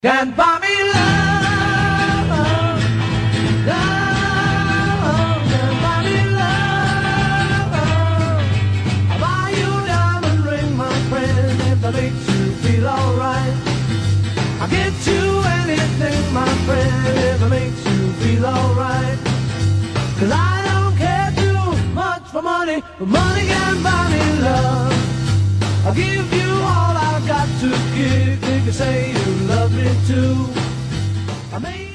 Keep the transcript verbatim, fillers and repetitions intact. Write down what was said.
Can't buy me love, love, can't buy me love. I'll buy you a diamond ring, my friend, if that makes you feel alright. I'll get you anything, my friend, if it makes you feel alright. Cause I don't care too much for money, but money can't buy me love. I'll give you all I've got to give if you say you love me too. I may